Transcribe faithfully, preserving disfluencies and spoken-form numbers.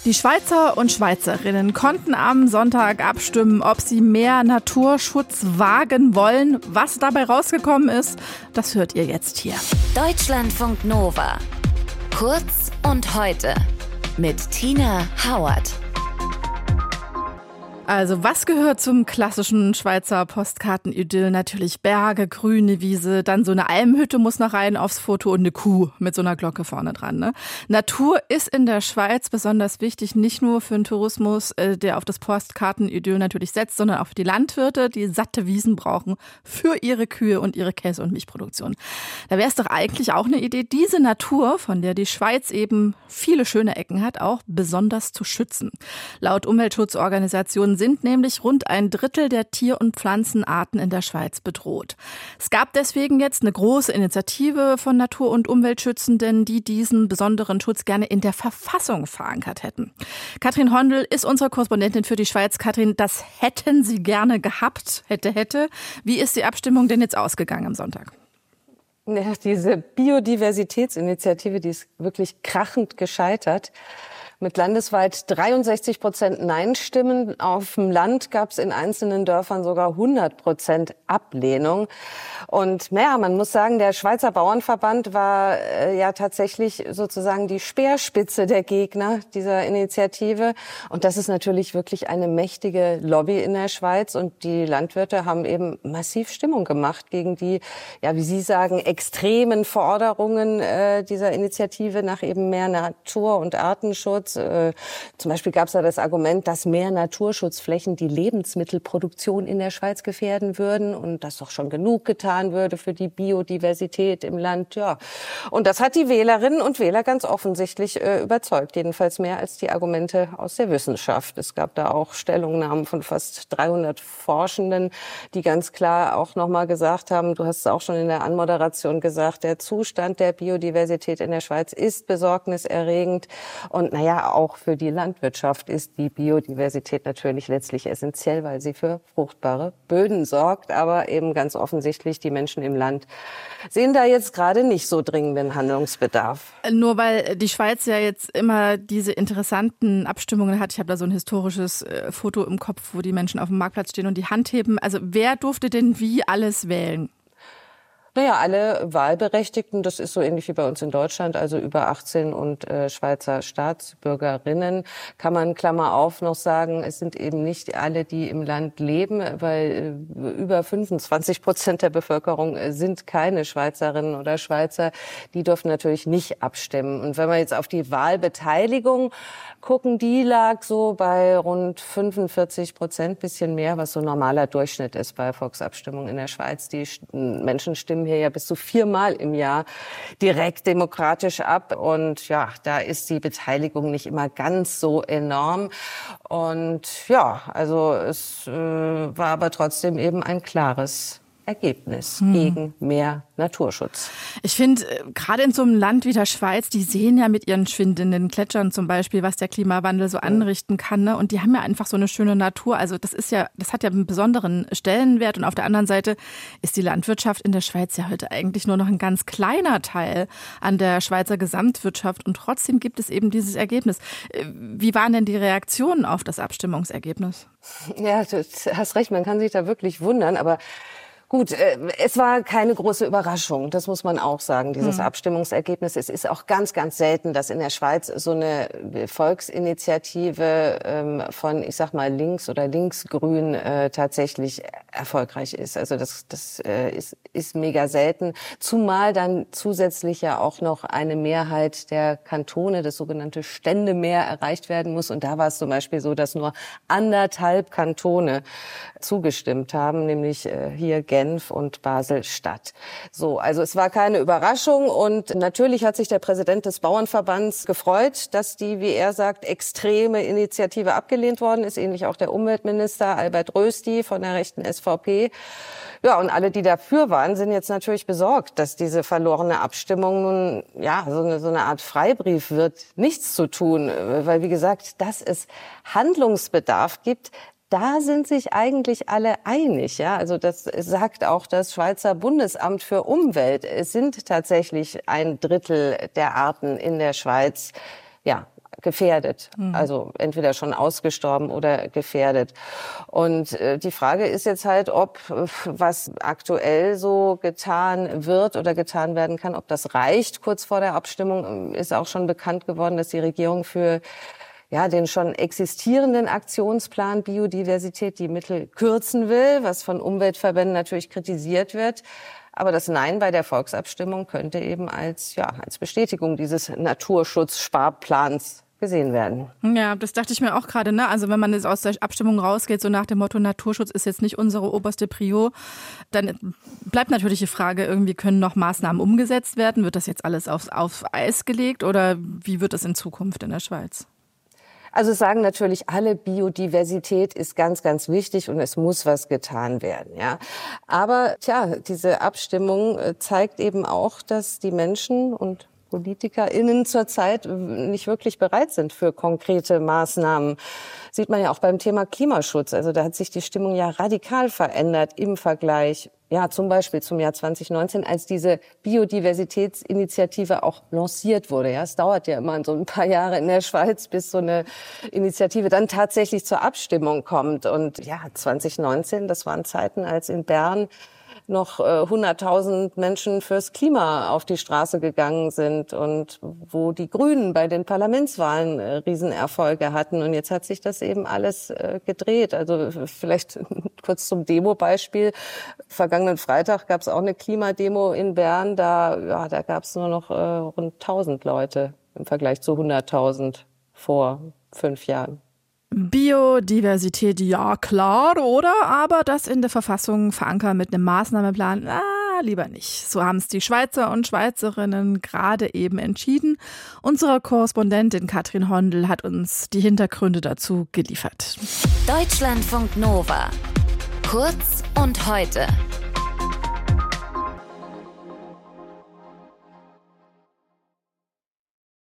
Die Schweizer und Schweizerinnen konnten am Sonntag abstimmen, ob sie mehr Naturschutz wagen wollen. Was dabei rausgekommen ist, das hört ihr jetzt hier. Deutschlandfunk Nova. Kurz und heute mit Tina Hauert. Also was gehört zum klassischen Schweizer Postkartenidyll? Natürlich Berge, grüne Wiese, dann so eine Almhütte muss noch rein aufs Foto und eine Kuh mit so einer Glocke vorne dran. Ne? Natur ist in der Schweiz besonders wichtig, nicht nur für den Tourismus, der auf das Postkartenidyll natürlich setzt, sondern auch für die Landwirte, die satte Wiesen brauchen für ihre Kühe und ihre Käse- und Milchproduktion. Da wäre es doch eigentlich auch eine Idee, diese Natur, von der die Schweiz eben viele schöne Ecken hat, auch besonders zu schützen. Laut Umweltschutzorganisationen sind nämlich rund ein Drittel der Tier- und Pflanzenarten in der Schweiz bedroht. Es gab deswegen jetzt eine große Initiative von Natur- und Umweltschützenden, die diesen besonderen Schutz gerne in der Verfassung verankert hätten. Katrin Hondel ist unsere Korrespondentin für die Schweiz. Katrin, das hätten Sie gerne gehabt, hätte, hätte. Wie ist die Abstimmung denn jetzt ausgegangen am Sonntag? Ja, diese Biodiversitätsinitiative, die ist wirklich krachend gescheitert. Mit landesweit dreiundsechzig Prozent Nein-Stimmen. Auf dem Land gab es in einzelnen Dörfern sogar hundert Prozent Ablehnung. Und naja, man muss sagen, der Schweizer Bauernverband war äh, ja tatsächlich sozusagen die Speerspitze der Gegner dieser Initiative. Und das ist natürlich wirklich eine mächtige Lobby in der Schweiz. Und die Landwirte haben eben massiv Stimmung gemacht gegen die, ja, wie Sie sagen, extremen Forderungen äh, dieser Initiative nach eben mehr Natur- und Artenschutz. Zum Beispiel gab es da das Argument, dass mehr Naturschutzflächen die Lebensmittelproduktion in der Schweiz gefährden würden und dass doch schon genug getan würde für die Biodiversität im Land. Ja, und das hat die Wählerinnen und Wähler ganz offensichtlich äh, überzeugt, jedenfalls mehr als die Argumente aus der Wissenschaft. Es gab da auch Stellungnahmen von fast dreihundert Forschenden, die ganz klar auch nochmal gesagt haben, du hast es auch schon in der Anmoderation gesagt, der Zustand der Biodiversität in der Schweiz ist besorgniserregend und naja, auch für die Landwirtschaft ist die Biodiversität natürlich letztlich essentiell, weil sie für fruchtbare Böden sorgt. Aber eben ganz offensichtlich, die Menschen im Land sehen da jetzt gerade nicht so dringenden Handlungsbedarf. Nur weil die Schweiz ja jetzt immer diese interessanten Abstimmungen hat. Ich habe da so ein historisches äh, Foto im Kopf, wo die Menschen auf dem Marktplatz stehen und die Hand heben. Also wer durfte denn wie alles wählen? Naja, alle Wahlberechtigten, das ist so ähnlich wie bei uns in Deutschland, also über achtzehn und äh, Schweizer Staatsbürgerinnen, kann man, Klammer auf, noch sagen, es sind eben nicht alle, die im Land leben, weil äh, über fünfundzwanzig Prozent der Bevölkerung äh, sind keine Schweizerinnen oder Schweizer. Die dürfen natürlich nicht abstimmen. Und wenn wir jetzt auf die Wahlbeteiligung gucken, die lag so bei rund fünfundvierzig Prozent, bisschen mehr, was so normaler Durchschnitt ist bei Volksabstimmungen in der Schweiz. Die Menschen stimmen hier ja bis zu viermal im Jahr direkt demokratisch ab. Und ja, da ist die Beteiligung nicht immer ganz so enorm. Und ja, also es äh, war aber trotzdem eben ein klares Ergebnis hm. gegen mehr Naturschutz. Ich finde, gerade in so einem Land wie der Schweiz, die sehen ja mit ihren schwindenden Gletschern zum Beispiel, was der Klimawandel so anrichten kann. Ne? Und die haben ja einfach so eine schöne Natur. Also das ist ja, das hat ja einen besonderen Stellenwert. Und auf der anderen Seite ist die Landwirtschaft in der Schweiz ja heute eigentlich nur noch ein ganz kleiner Teil an der Schweizer Gesamtwirtschaft. Und trotzdem gibt es eben dieses Ergebnis. Wie waren denn die Reaktionen auf das Abstimmungsergebnis? Ja, du hast recht, man kann sich da wirklich wundern, aber gut, es war keine große Überraschung, das muss man auch sagen, dieses hm. Abstimmungsergebnis. Es ist auch ganz, ganz selten, dass in der Schweiz so eine Volksinitiative ähm, von, ich sag mal, links oder linksgrün äh, tatsächlich erfolgreich ist. Also das, das äh, ist, ist mega selten, zumal dann zusätzlich ja auch noch eine Mehrheit der Kantone, das sogenannte Ständemehr, erreicht werden muss. Und da war es zum Beispiel so, dass nur anderthalb Kantone zugestimmt haben, nämlich äh, hier Genf und Basel-Stadt. So, also es war keine Überraschung und natürlich hat sich der Präsident des Bauernverbands gefreut, dass die, wie er sagt, extreme Initiative abgelehnt worden ist, ähnlich auch der Umweltminister Albert Rösti von der rechten S V P. Ja, und alle, die dafür waren, sind jetzt natürlich besorgt, dass diese verlorene Abstimmung nun, ja, so eine, so eine Art Freibrief wird, nichts zu tun, weil, wie gesagt, dass es Handlungsbedarf gibt, da sind sich eigentlich alle einig, ja. Also das sagt auch das Schweizer Bundesamt für Umwelt. Es sind tatsächlich ein Drittel der Arten in der Schweiz, ja, gefährdet. Mhm. Also entweder schon ausgestorben oder gefährdet. Und äh, die Frage ist jetzt halt, ob äh, was aktuell so getan wird oder getan werden kann, ob das reicht. Kurz vor der Abstimmung ist auch schon bekannt geworden, dass die Regierung für ja, den schon existierenden Aktionsplan Biodiversität die Mittel kürzen will, was von Umweltverbänden natürlich kritisiert wird. Aber das Nein bei der Volksabstimmung könnte eben als, ja, als Bestätigung dieses Naturschutzsparplans gesehen werden. Ja, das dachte ich mir auch gerade, ne? Also wenn man jetzt aus der Abstimmung rausgeht, so nach dem Motto Naturschutz ist jetzt nicht unsere oberste Prio, dann bleibt natürlich die Frage, irgendwie können noch Maßnahmen umgesetzt werden? Wird das jetzt alles auf, auf Eis gelegt oder wie wird das in Zukunft in der Schweiz? Also sagen natürlich alle, Biodiversität ist ganz, ganz wichtig und es muss was getan werden, ja. Aber tja, diese Abstimmung zeigt eben auch, dass die Menschen und PolitikerInnen zurzeit nicht wirklich bereit sind für konkrete Maßnahmen. Sieht man ja auch beim Thema Klimaschutz. Also da hat sich die Stimmung ja radikal verändert im Vergleich, ja, zum Beispiel zum Jahr zwanzig neunzehn, als diese Biodiversitätsinitiative auch lanciert wurde. Ja, es dauert ja immer so ein paar Jahre in der Schweiz, bis so eine Initiative dann tatsächlich zur Abstimmung kommt. Und ja, zwanzig neunzehn, das waren Zeiten, als in Bern noch äh, hunderttausend Menschen fürs Klima auf die Straße gegangen sind und wo die Grünen bei den Parlamentswahlen äh, Riesenerfolge hatten. Und jetzt hat sich das eben alles äh, gedreht. Also vielleicht kurz zum Demo-Beispiel. Vergangenen Freitag gab es auch eine Klimademo in Bern. Da, ja, da gab es nur noch äh, rund tausend Leute im Vergleich zu hunderttausend vor fünf Jahren. Biodiversität, ja klar, oder? Aber das in der Verfassung verankern mit einem Maßnahmenplan, ah, lieber nicht. So haben es die Schweizer und Schweizerinnen gerade eben entschieden. Unsere Korrespondentin Katrin Hondel hat uns die Hintergründe dazu geliefert. Deutschlandfunk Nova. Kurz und heute.